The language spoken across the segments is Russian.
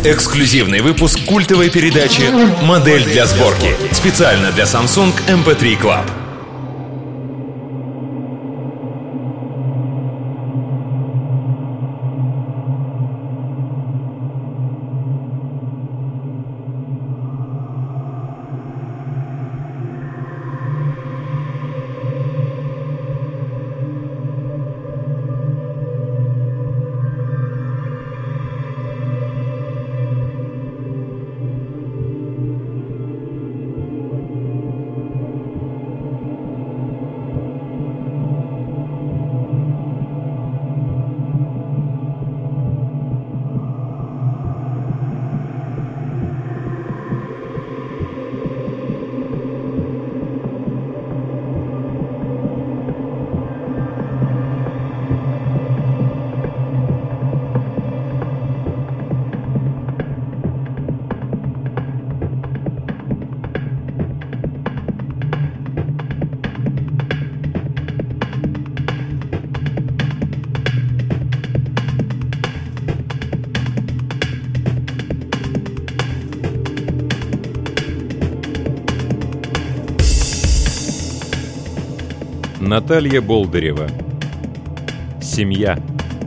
Эксклюзивный выпуск культовой передачи «Модель для сборки». Специально для Samsung MP3 Club. Наталья Болдырева. Семья.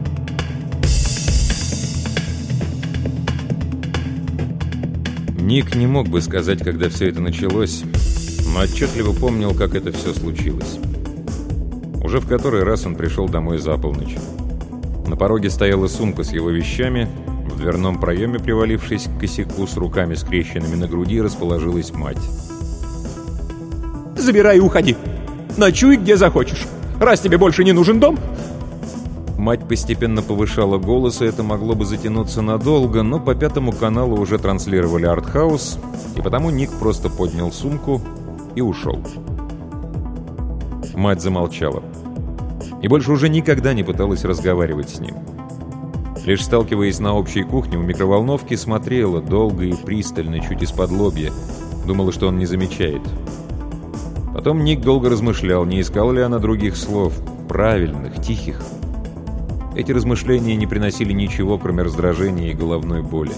Ник не мог бы сказать, когда все это началось, но отчетливо помнил, как это все случилось. Уже в который раз он пришел домой за полночь. На пороге стояла сумка с его вещами, в дверном проеме, привалившись к косяку с руками скрещенными на груди, расположилась мать. «Забирай и уходи! Ночуй где захочешь. Раз тебе больше не нужен дом...» Мать постепенно повышала голос, и это могло бы затянуться надолго, но по Пятому каналу уже транслировали артхаус, и потому Ник просто поднял сумку и ушел. Мать замолчала. И больше уже никогда не пыталась разговаривать с ним. Лишь сталкиваясь на общей кухне у микроволновки, смотрела долго и пристально, чуть из-под лобья. Думала, что он не замечает. Потом Ник долго размышлял, не искала ли она других слов, правильных, тихих. Эти размышления не приносили ничего, кроме раздражения и головной боли.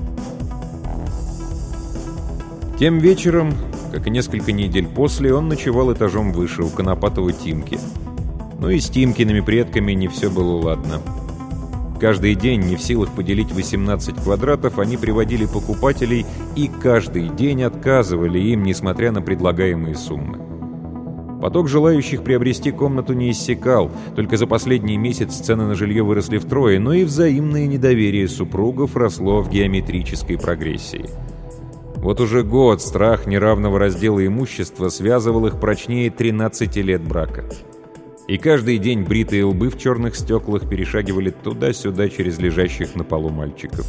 Тем вечером, как и несколько недель после, он ночевал этажом выше, у Конопатова Тимки. Но и с Тимкиными предками не все было ладно. Каждый день, не в силах поделить 18 квадратов, они приводили покупателей и каждый день отказывали им, несмотря на предлагаемые суммы. Поток желающих приобрести комнату не иссякал, только за последний месяц цены на жилье выросли втрое, но и взаимное недоверие супругов росло в геометрической прогрессии. Вот уже год страх неравного раздела имущества связывал их прочнее 13 лет брака. И каждый день бритые лбы в черных стеклах перешагивали туда-сюда через лежащих на полу мальчиков.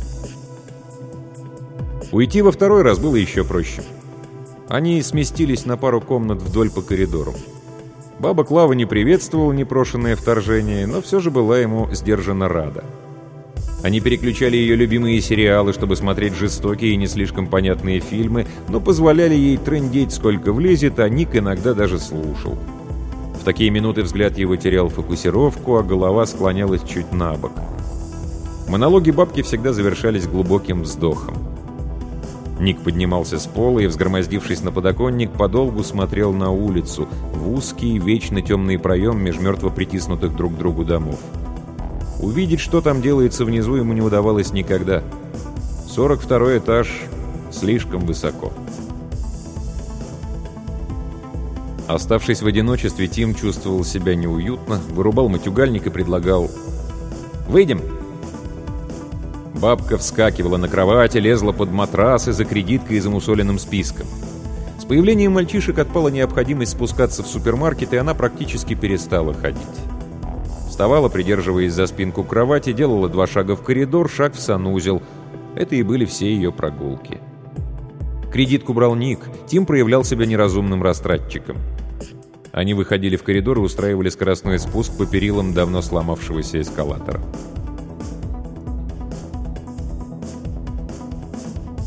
Уйти во второй раз было еще проще. Они сместились на пару комнат вдоль по коридору. Баба Клава не приветствовала непрошенное вторжение, но все же была ему сдержанно рада. Они переключали ее любимые сериалы, чтобы смотреть жестокие и не слишком понятные фильмы, но позволяли ей трындеть сколько влезет, а Ник иногда даже слушал. В такие минуты взгляд его терял фокусировку, а голова склонялась чуть на бок. Монологи бабки всегда завершались глубоким вздохом. Ник поднимался с пола и, взгромоздившись на подоконник, подолгу смотрел на улицу, в узкий, вечно темный проем меж мертво притиснутых друг к другу домов. Увидеть, что там делается внизу, ему не удавалось никогда. 42-й этаж слишком высоко. Оставшись в одиночестве, Тим чувствовал себя неуютно, вырубал матюгальник и предлагал: «Выйдем». Бабка вскакивала на кровати, лезла под матрасы за кредиткой и замусоленным списком. С появлением мальчишек отпала необходимость спускаться в супермаркет, и она практически перестала ходить. Вставала, придерживаясь за спинку кровати, делала 2 шага в коридор, шаг в санузел. Это и были все ее прогулки. Кредитку брал Ник, Тим проявлял себя неразумным растратчиком. Они выходили в коридор и устраивали скоростной спуск по перилам давно сломавшегося эскалатора.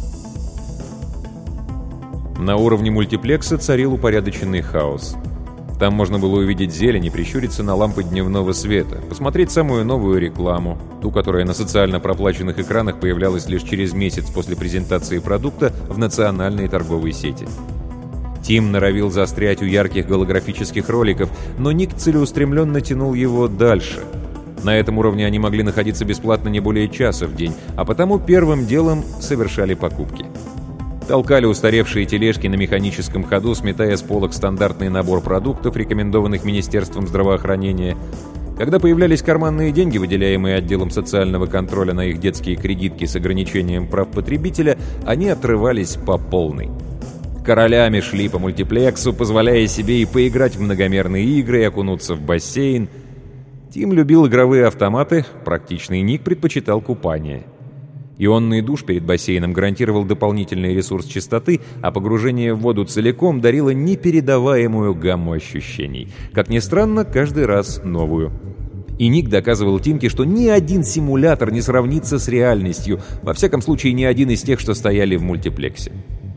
На уровне мультиплекса царил упорядоченный хаос. Там можно было увидеть зелень и прищуриться на лампы дневного света, посмотреть самую новую рекламу, ту, которая на социально проплаченных экранах появлялась лишь через месяц после презентации продукта в национальной торговой сети. Тим норовил застрять у ярких голографических роликов, но Ник целеустремленно тянул его дальше. На этом уровне они могли находиться бесплатно не более часа в день, а потому первым делом совершали покупки. Толкали устаревшие тележки на механическом ходу, сметая с полок стандартный набор продуктов, рекомендованных Министерством здравоохранения. Когда появлялись карманные деньги, выделяемые отделом социального контроля на их детские кредитки с ограничением прав потребителя, они отрывались по полной. Королями шли по мультиплексу, позволяя себе и поиграть в многомерные игры, и окунуться в бассейн. Тим любил игровые автоматы, практичный Ник предпочитал купание. Ионный душ перед бассейном гарантировал дополнительный ресурс чистоты, а погружение в воду целиком дарило непередаваемую гамму ощущений. Как ни странно, каждый раз новую. И Ник доказывал Тимке, что ни один симулятор не сравнится с реальностью, во всяком случае ни один из тех, что стояли в мультиплексе.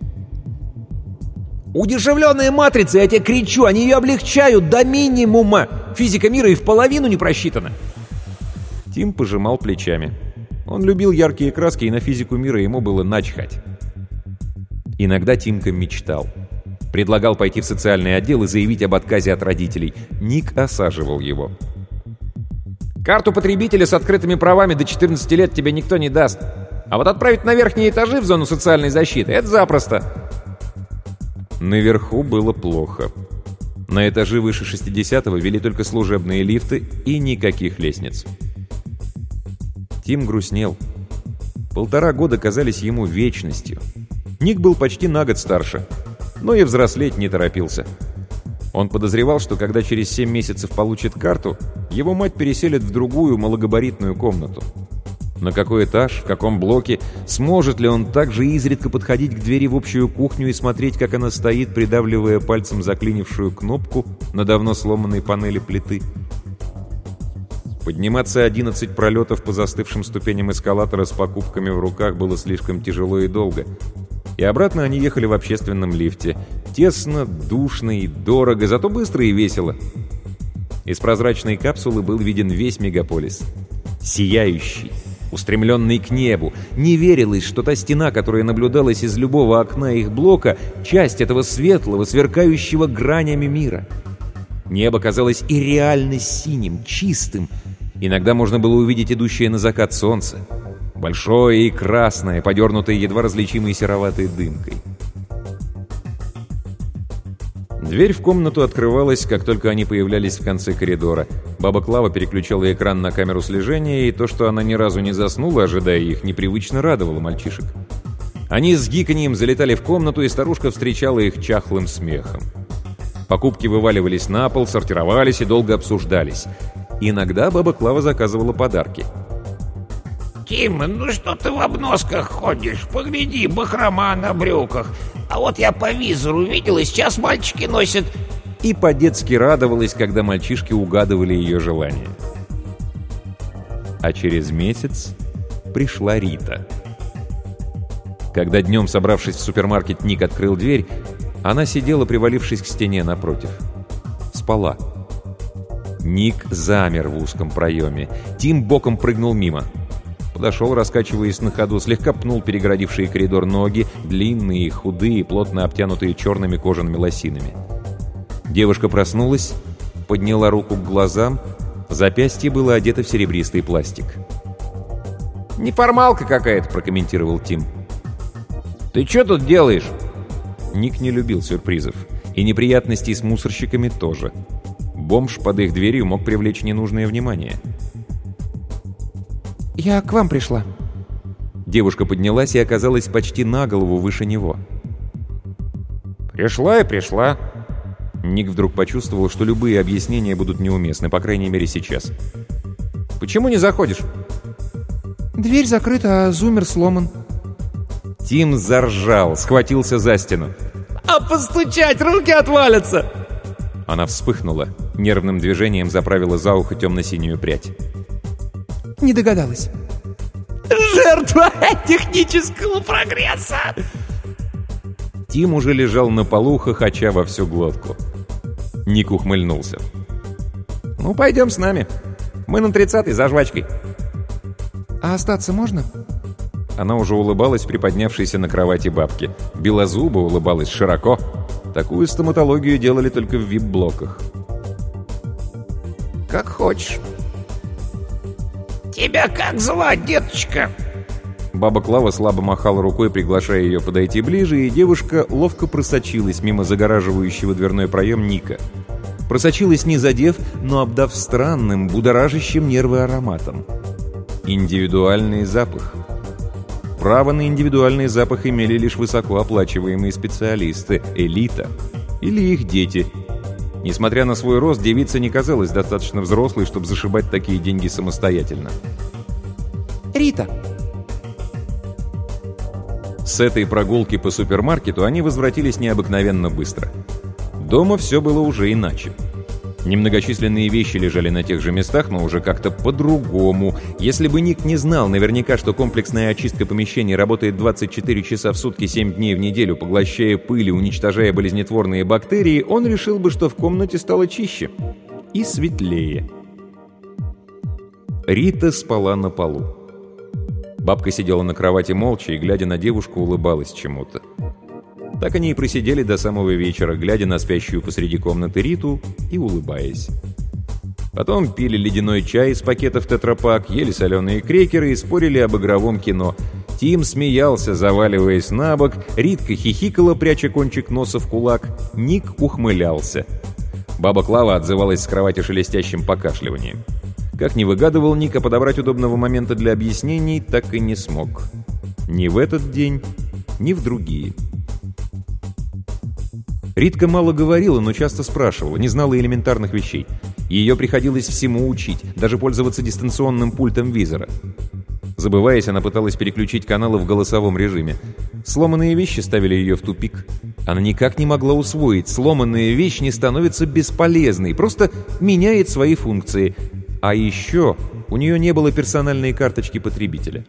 Удешевленные матрицы, я тебе кричу, они ее облегчают до минимума. Физика мира и в половину не просчитана. Тим пожимал плечами. Он любил яркие краски, и на физику мира ему было начхать. Иногда Тимка мечтал. Предлагал пойти в социальный отдел и заявить об отказе от родителей. Ник осаживал его. Карту потребителя с открытыми правами до 14 лет тебе никто не даст. А вот отправить на верхние этажи в зону социальной защиты — это запросто. Наверху было плохо. На этажи выше 60-го вели только служебные лифты и никаких лестниц. Тим грустнел. 1,5 года казались ему вечностью. Ник был почти на год старше, но и взрослеть не торопился. Он подозревал, что когда через 7 месяцев получит карту, его мать переселит в другую малогабаритную комнату. На какой этаж, в каком блоке, сможет ли он также изредка подходить к двери в общую кухню и смотреть, как она стоит, придавливая пальцем заклинившую кнопку на давно сломанной панели плиты. Подниматься 11 пролетов по застывшим ступеням эскалатора с покупками в руках было слишком тяжело и долго. И обратно они ехали в общественном лифте. Тесно, душно и дорого, зато быстро и весело. Из прозрачной капсулы был виден весь мегаполис. Сияющий, устремленный к небу. Не верилось, что та стена, которая наблюдалась из любого окна их блока, часть этого светлого, сверкающего гранями мира. Небо казалось и реально синим, чистым. Иногда можно было увидеть идущее на закат солнце. Большое и красное, подернутое едва различимой сероватой дымкой. Дверь в комнату открывалась, как только они появлялись в конце коридора. Баба Клава переключала экран на камеру слежения, и то, что она ни разу не заснула, ожидая их, непривычно радовало мальчишек. Они с гиканьем залетали в комнату, и старушка встречала их чахлым смехом. Покупки вываливались на пол, сортировались и долго обсуждались. Иногда баба Клава заказывала подарки. «Тим, ну что ты в обносках ходишь? Погляди, бахрома на брюках. А вот я по визору видела, сейчас мальчики носят...» И по-детски радовалась, когда мальчишки угадывали ее желание. А через месяц пришла Рита. Когда днем, собравшись в супермаркет, Ник открыл дверь, она сидела, привалившись к стене напротив. Спала. Ник замер в узком проеме. Тим боком прыгнул мимо. Подошел, раскачиваясь на ходу, слегка пнул перегородившие коридор ноги, длинные, худые, плотно обтянутые черными кожаными лосинами. Девушка проснулась, подняла руку к глазам, запястье было одето в серебристый пластик. «Неформалка какая-то», — прокомментировал Тим. «Ты что тут делаешь?» Ник не любил сюрпризов. И неприятностей с мусорщиками тоже. Бомж под их дверью мог привлечь ненужное внимание. «Я к вам пришла». Девушка поднялась и оказалась почти на голову выше него. «Пришла и пришла». Ник вдруг почувствовал, что любые объяснения будут неуместны, по крайней мере сейчас. «Почему не заходишь?» «Дверь закрыта, а зумер сломан». Тим заржал, схватился за стену. «А постучать, руки отвалятся!» Она вспыхнула, нервным движением заправила за ухо темно-синюю прядь. «Не догадалась». «Жертва технического прогресса!» Тим уже лежал на полу, хохоча во всю глотку. Ник ухмыльнулся. «Ну, пойдем с нами. Мы на 30-й за жвачкой». А остаться можно? Она уже улыбалась приподнявшейся на кровати бабке. Белозуба улыбалась широко. Такую стоматологию делали только в вип-блоках. «Как хочешь». «Тебя как звать, деточка?» Баба Клава слабо махала рукой, приглашая ее подойти ближе, и девушка ловко просочилась мимо загораживающего дверной проем Ника. Просочилась не задев, но обдав странным, будоражащим нервы ароматом. Индивидуальный запах. Право на индивидуальный запах имели лишь высокооплачиваемые специалисты, элита или их дети. Несмотря на свой рост, девица не казалась достаточно взрослой, чтобы зашибать такие деньги самостоятельно. Рита. С этой прогулки по супермаркету они возвратились необыкновенно быстро. Дома все было уже иначе. Немногочисленные вещи лежали на тех же местах, но уже как-то по-другому. Если бы Ник не знал наверняка, что комплексная очистка помещений работает 24 часа в сутки, 7 дней в неделю, поглощая пыль и уничтожая болезнетворные бактерии, он решил бы, что в комнате стало чище и светлее. Рита спала на полу. Бабка сидела на кровати молча и, глядя на девушку, улыбалась чему-то. Так они и просидели до самого вечера, глядя на спящую посреди комнаты Риту и улыбаясь. Потом пили ледяной чай из пакетов тетрапак, ели соленые крекеры и спорили об игровом кино. Тим смеялся, заваливаясь на бок, Ритка хихикала, пряча кончик носа в кулак, Ник ухмылялся. Баба Клава отзывалась с кровати шелестящим покашливанием. Как ни выгадывал Ник, а подобрать удобного момента для объяснений так и не смог. Ни в этот день, ни в другие. Ритка мало говорила, но часто спрашивала, не знала элементарных вещей. Ее приходилось всему учить, даже пользоваться дистанционным пультом визора. Забываясь, она пыталась переключить каналы в голосовом режиме. Сломанные вещи ставили ее в тупик. Она никак не могла усвоить, сломанная вещь не становится бесполезной, просто меняет свои функции. А еще у нее не было персональной карточки потребителя.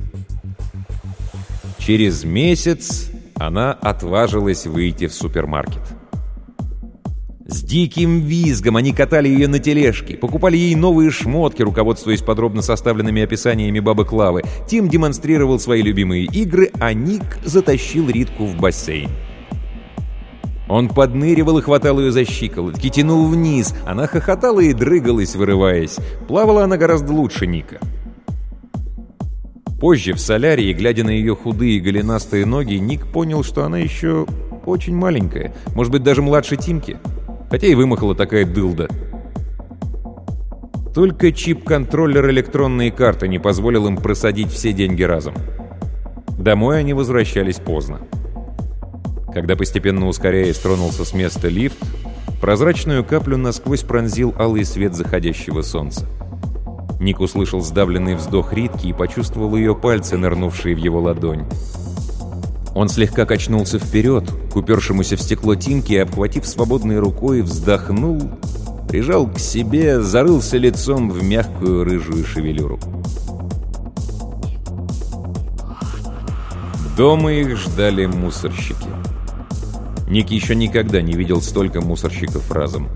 Через месяц она отважилась выйти в супермаркет. С диким визгом они катали ее на тележке, покупали ей новые шмотки, руководствуясь подробно составленными описаниями бабы Клавы. Тим демонстрировал свои любимые игры, а Ник затащил Ритку в бассейн. Он подныривал и хватал ее за щиколотки, тянул вниз. Она хохотала и дрыгалась, вырываясь. Плавала она гораздо лучше Ника. Позже в солярии, глядя на ее худые голенастые ноги, Ник понял, что она еще очень маленькая, может быть, даже младше Тимки. Хотя и вымахала такая дылда. Только чип-контроллер электронной карты не позволил им просадить все деньги разом. Домой они возвращались поздно. Когда постепенно ускоряясь тронулся с места лифт, прозрачную каплю насквозь пронзил алый свет заходящего солнца. Ник услышал сдавленный вздох Ритки и почувствовал ее пальцы, нырнувшие в его ладонь. Он слегка качнулся вперед, к упершемуся в стекло Тимке, и, обхватив свободной рукой, вздохнул, прижал к себе, зарылся лицом в мягкую рыжую шевелюру. Дома их ждали мусорщики. Ник еще никогда не видел столько мусорщиков разом.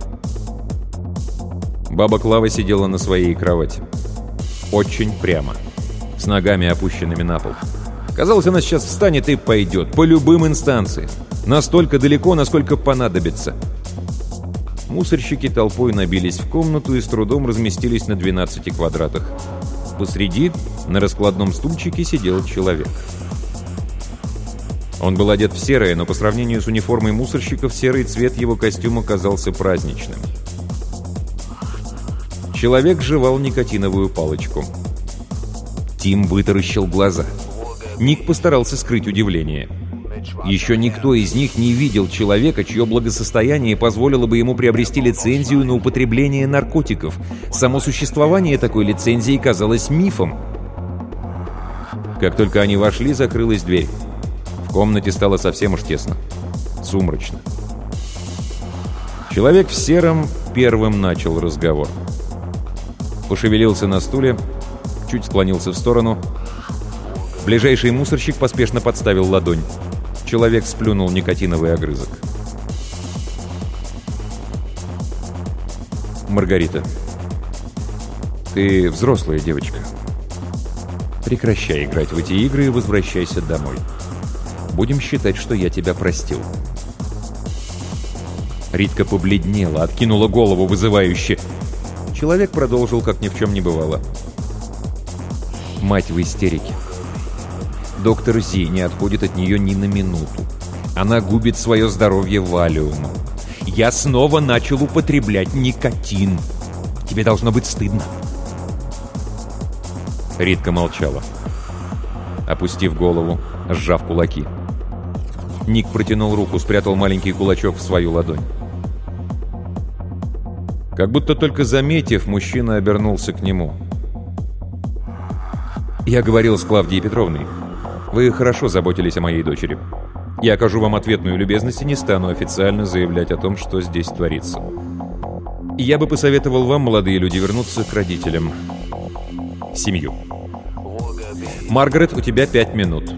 Баба Клава сидела на своей кровати. Очень прямо, с ногами опущенными на пол. Казалось, она сейчас встанет и пойдет, по любым инстанциям. Настолько далеко, насколько понадобится. Мусорщики толпой набились в комнату и с трудом разместились на 12 квадратах. Посреди, на раскладном стульчике, сидел человек. Он был одет в серое, но по сравнению с униформой мусорщиков серый цвет его костюма казался праздничным. Человек жевал никотиновую палочку. Тим вытаращил глаза. Ник постарался скрыть удивление. Еще никто из них не видел человека, чье благосостояние позволило бы ему приобрести лицензию на употребление наркотиков. Само существование такой лицензии казалось мифом. Как только они вошли, закрылась дверь. В комнате стало совсем уж тесно. Сумрачно. Человек в сером первым начал разговор. Пошевелился на стуле, чуть склонился в сторону. Ближайший мусорщик поспешно подставил ладонь. Человек сплюнул никотиновый огрызок. Маргарита, ты взрослая девочка. Прекращай играть в эти игры и возвращайся домой. Будем считать, что я тебя простил. Ритка побледнела, откинула голову вызывающе. Человек продолжил, как ни в чем не бывало. Мать в истерике. Доктор Зи не отходит от нее ни на минуту. Она губит свое здоровье валиумом. Я снова начал употреблять никотин. Тебе должно быть стыдно. Ритка молчала, опустив голову, сжав кулаки. Ник протянул руку, спрятал маленький кулачок в свою ладонь. Как будто только заметив, мужчина обернулся к нему. «Я говорил с Клавдией Петровной. Вы хорошо заботились о моей дочери. Я окажу вам ответную любезность и не стану официально заявлять о том, что здесь творится. И я бы посоветовал вам, молодые люди, вернуться к родителям. В семью. Маргарет, у тебя 5 минут».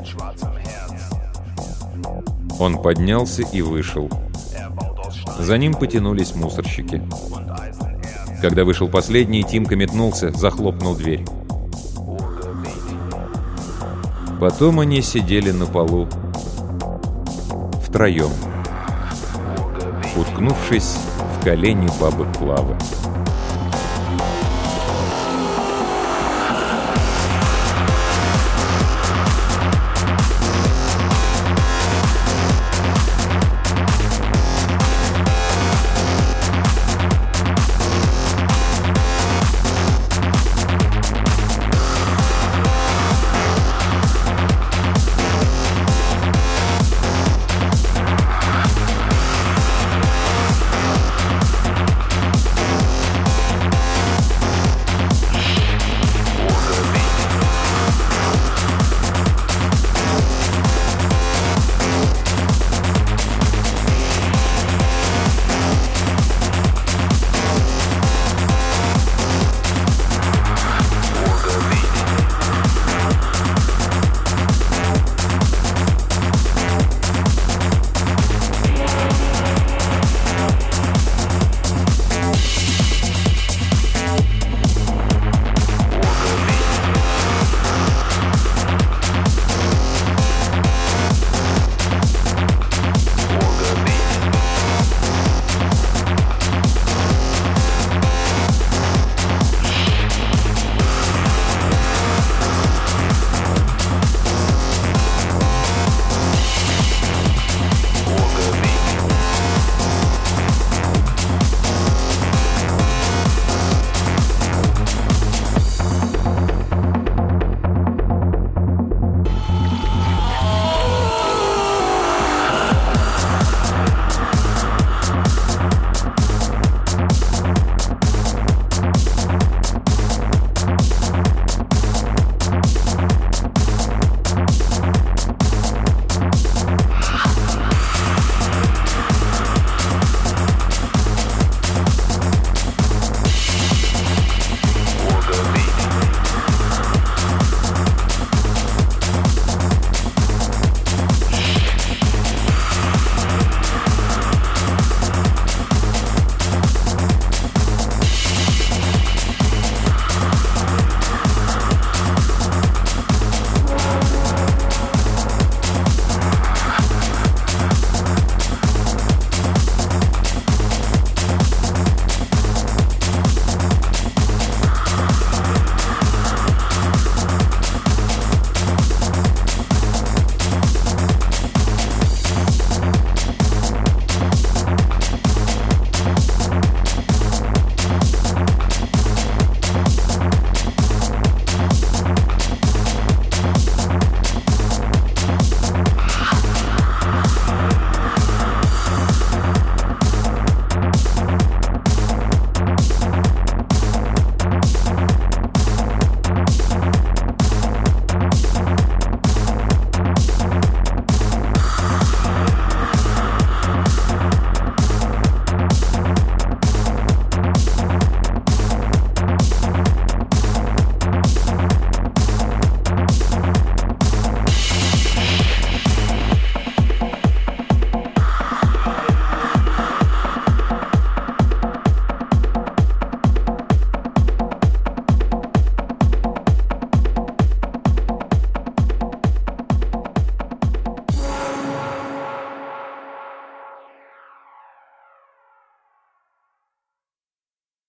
Он поднялся и вышел. За ним потянулись мусорщики. Когда вышел последний, Тимка метнулся, захлопнул дверь. Потом они сидели на полу втроем, уткнувшись в колени бабы Клавы.